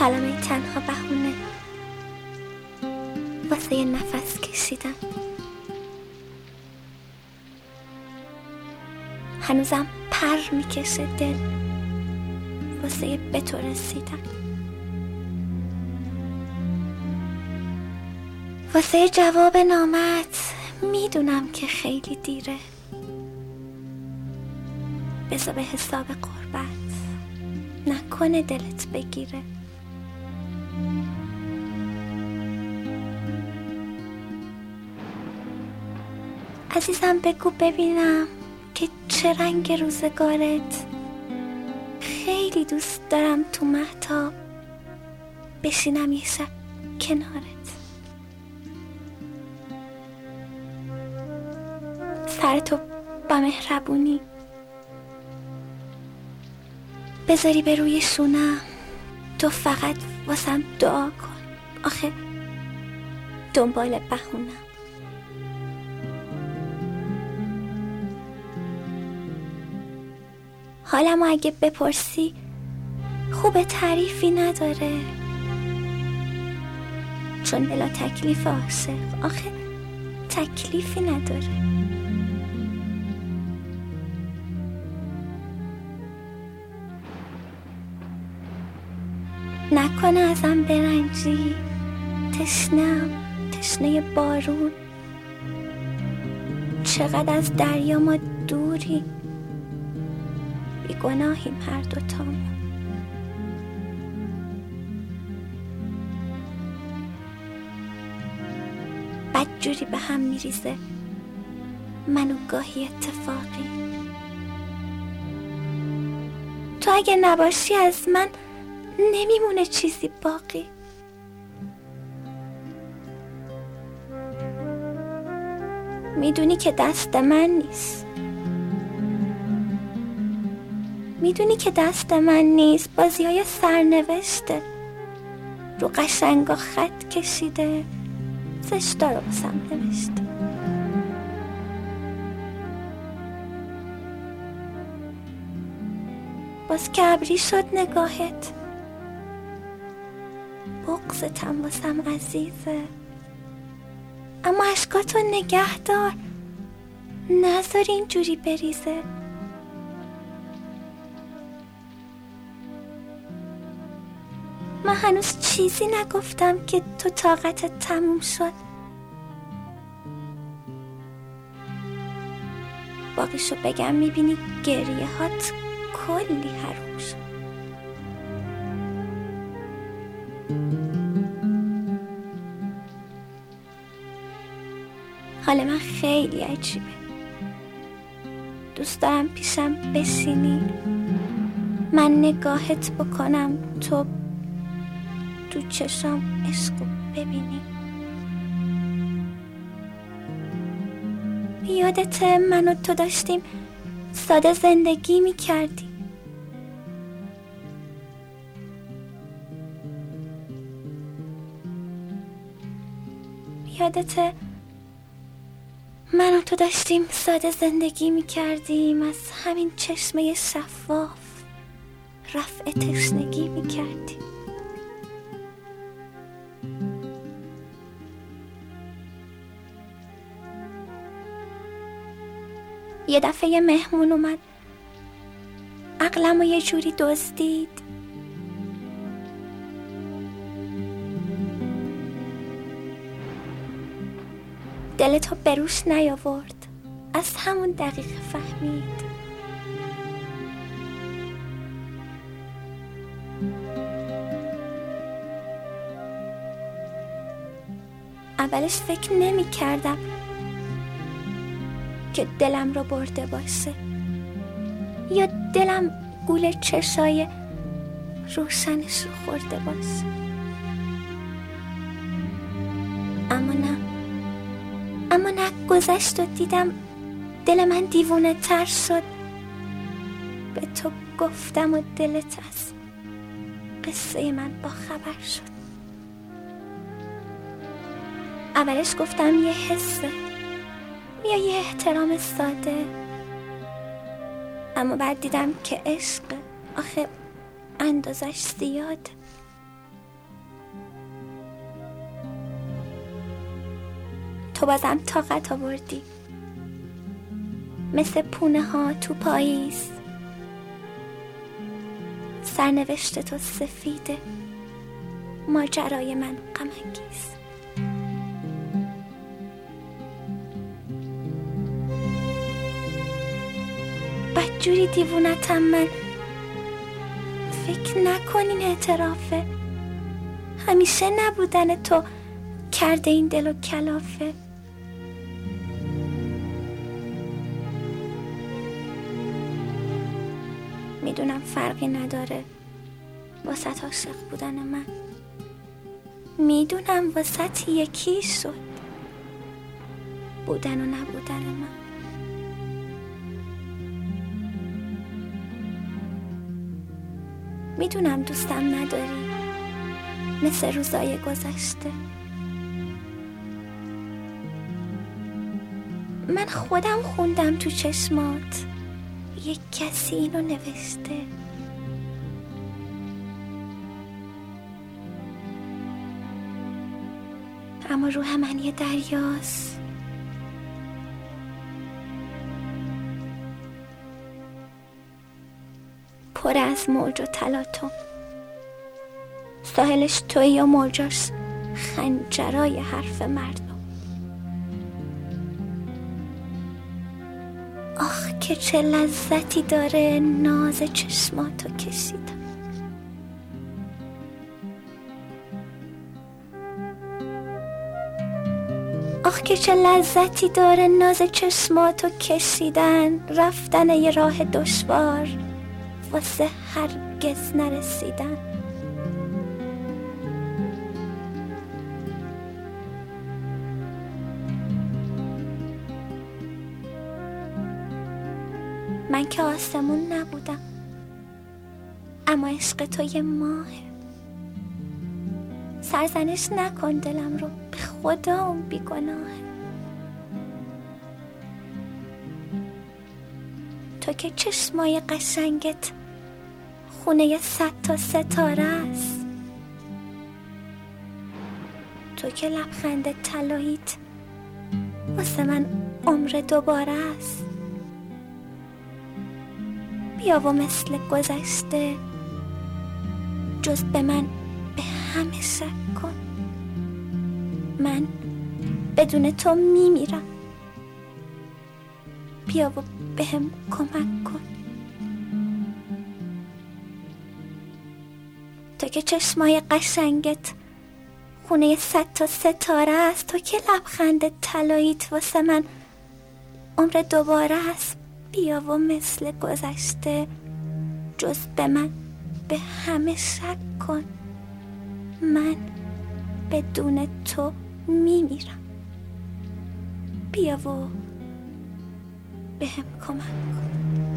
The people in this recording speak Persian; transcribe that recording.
کلمه تنها بهونه واسه یه نفس کشیدن. هنوزم پر میکشه دل واسه یه به تو رسیدن، واسه جواب نامت. میدونم که خیلی دیره، بذار به حساب قربت نکنه دلت بگیره. عزیزم بگو ببینم که چه رنگ روزگارت. خیلی دوست دارم تو مهتاب بشینم یه شب کنارت. سرتو با مهربونی بذاری به روی شونم، تو فقط واسم دعا کن. آخه دنبال بهونم. حالمو اگه بپرسی خوب تعریفی نداره، چون بلا تکلیف عاشق آخه تکلیفی نداره. نکنه ازم برنجی، تشنم، تشنه بارون. چقدر از دریا ما دوری، بیگناهیم هر دوتامون. بدجوری به هم میریزه منو گاهی اتفاقی. تو اگه نباشی از من نمیمونه چیزی باقی. میدونی که دست من نیست، میدونی که دست من نیست. بازی‌های سرنوشته رو قشنگا خط کشیده، زشتا رو بسم نوشته. باز که ابری شد نگاهت، بغضتم واسم عزیزه. اما اشکاتو نگه دار، نذار اینجوری بریزه. من هنوز چیزی نگفتم که تو طاقتت تموم شد. باقیشو بگم میبینی گریه هات کلی حروم شد. حال من خیلی عجیبه، دوست دارم پیشم بشینی، من نگاهت بکنم، تو تو چشام عشقو ببینی. یادت من و تو داشتیم ساده زندگی میکردیم. یادت من و تو داشتیم ساده زندگی میکردیم، از همین چشمه شفاف رفع تشنگی میکردیم. یه دفعه یه مهمون اومد، عقلمو یه جوری دزدید. دلتو بروش نیاورد، از همون دقیقه فهمید. اولش فکر نمی کردم که دلم رو برده باشه، یا دلم گول چشای روشنش رو خورده باشه. اما نه گذشت و دیدم دل من دیوونه تر شد. به تو گفتم و دلت از قصه من با خبر شد. اولش گفتم یه حسه یا یه احترام ساده، اما بعد دیدم که عشق آخه اندازش زیاد. تو بازم طاقت آوردی، مثل پونه ها تو پاییز. سرنوشت تو سفیده، ماجرای من غم انگیز. بدجوری دیوونتم من، فکر نکنین اعترافه. همیشه نبودن تو کرده این دل و کلافه. میدونم فرقی نداره واسط عاشق بودن من، میدونم واسط یکی شد بودن و نبودن من. میدونم دوستم نداری مثل روزای گذشته. من خودم خوندم تو چشمات یک کسی اینو نوشته. اما روح من یه دریاست، پر از موج و تلاطم. ساحلش تویی و موجاش خنجرای حرف مردم. آخ که چه لذتی داره ناز چشماتو کشیدم. آخ که چه لذتی داره ناز چشماتو کشیدن، رفتن یه راه دشوار واسه هرگز نرسیدن. من که آسمون نبودم، اما عشق تو یه ماهه. سرزنش نکن دلم رو، به خدا اون بیگناهه. تو که چشمای قشنگت خونه 100 تا ستاره است. تو که لبخند طلاییت واسه من عمر دوباره است. بیا و مثل گذشته جز به من به همه شک کن. من بدون تو میمیرم، بیا و به هم کمک کن. تو که چشمای قشنگت خونه 100 تا ستاره است. تو که لبخند طلاییت واسه من عمر دوباره است. بیا و مثل گذشته جز به من به همه شک کن. من بدون تو میمیرم، بیا و به هم کمک کن.